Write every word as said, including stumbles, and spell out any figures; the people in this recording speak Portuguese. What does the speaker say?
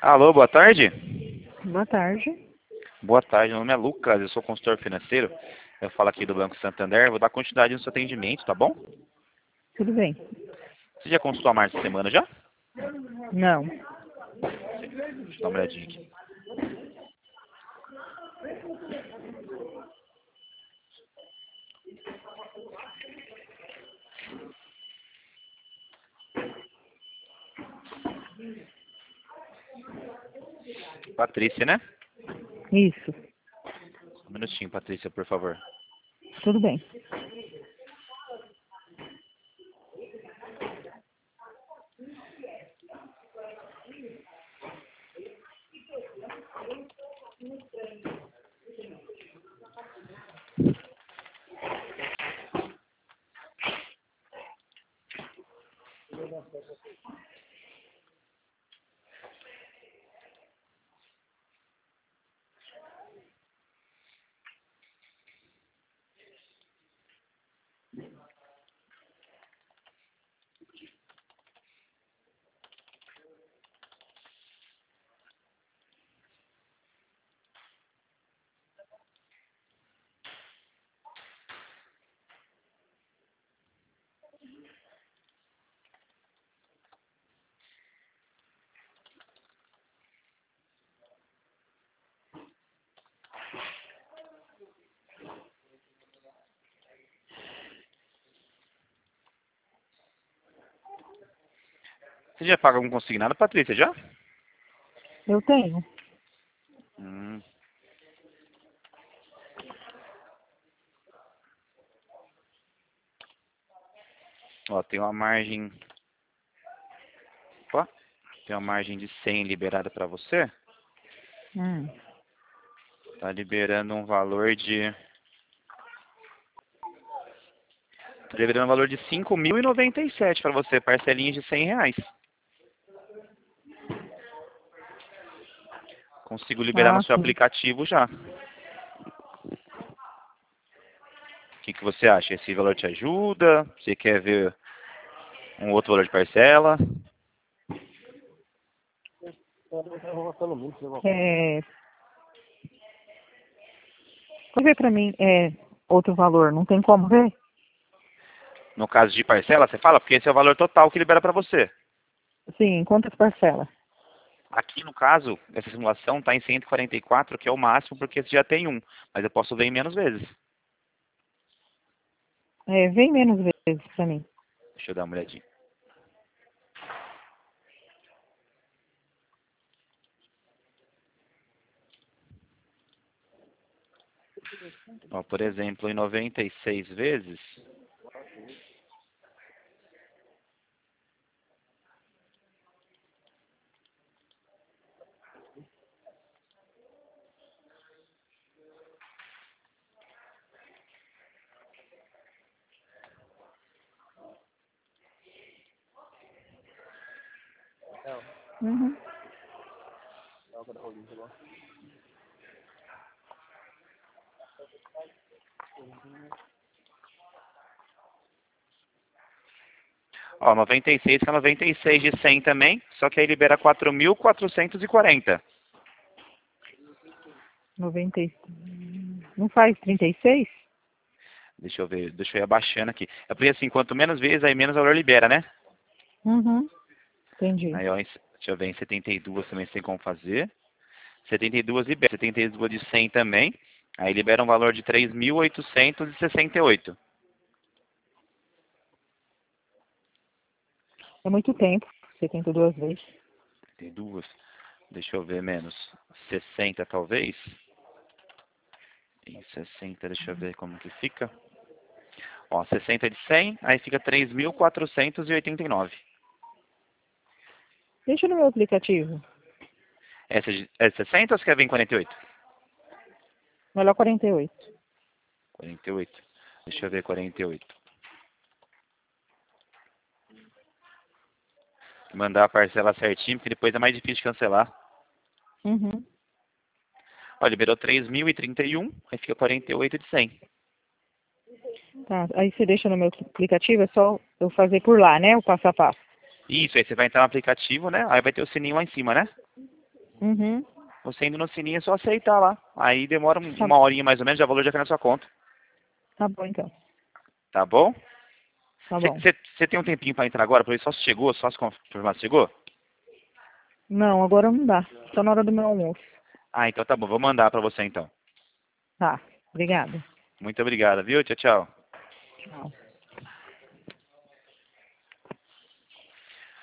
Alô, boa tarde. Boa tarde. Boa tarde, meu nome é Lucas, eu sou consultor financeiro. Eu falo aqui do Banco Santander, vou dar continuidade no seu atendimento, tá bom? Tudo bem? Você já consultou a marca essa semana já? Não. Deixa eu dar uma olhadinha aqui. Patrícia, né? Isso. Um minutinho, Patrícia, por favor. Tudo bem. Você já paga algum consignado, Patrícia, já? Eu tenho. Hum. Ó, tem uma margem... Opa, tem uma margem de cem liberada para você. Hum. Tá liberando um valor de... Tá liberando um valor de cinco mil e noventa e sete para você, parcelinhas de cem reais. Consigo liberar no Ah, seu sim. aplicativo já. O que, que você acha? Esse valor te ajuda? Você quer ver um outro valor de parcela? É... Pode ver pra mim é, outro valor. Não tem como ver? No caso de parcela, você fala? Porque esse é o valor total que libera para você. Sim, quantas parcelas? Aqui, no caso, essa simulação está em cento e quarenta e quatro, que é o máximo, porque você já tem um. Mas eu posso ver em menos vezes. É, vem menos vezes pra mim. Deixa eu dar uma olhadinha. Ó, por exemplo, em noventa e seis vezes... Uhum. Ó, noventa e seis que é noventa e seis de cem também, só que aí libera quatro mil quatrocentos e quarenta. noventa e... Não faz trinta e seis? Deixa eu ver, deixa eu ir abaixando aqui. É porque assim, quanto menos vezes, aí menos valor libera, né? Uhum. Entendi. Aí, ó, em- deixa eu ver, em setenta e dois também você tem como fazer. setenta e dois libera, setenta e dois de cem também. Aí libera um valor de três mil oitocentos e sessenta e oito. É muito tempo. setenta e duas vezes. Tem duas. Deixa eu ver menos. sessenta talvez. Em sessenta, deixa eu ver como que fica. Ó, sessenta de cem, aí fica três mil quatrocentos e oitenta e nove. Deixa no meu aplicativo. Essa de- é sessenta ou você quer ver em quarenta e oito? Melhor quarenta e oito. quarenta e oito. Deixa eu ver quarenta e oito. Mandar a parcela certinho, porque depois é mais difícil de cancelar. Uhum. Ó, liberou três mil e trinta e um, aí fica quarenta e oito de cem. Tá. Aí você deixa no meu aplicativo, é só eu fazer por lá, né? O passo a passo. Isso, aí você vai entrar no aplicativo, né? Aí vai ter o sininho lá em cima, né? Uhum. Você indo no sininho é só aceitar lá. Aí demora um- Tá, uma horinha mais ou menos, já o valor já cai na sua conta. tá bom, então. Tá bom? Tá bom. Você tem um tempinho para entrar agora? Para ver só se chegou, só se confirmar se chegou? Não, agora não dá. Só na hora do meu almoço. Ah, então tá bom. Vou mandar para você então. Tá. Obrigada. Muito obrigado, viu? Tchau, tchau. Tchau.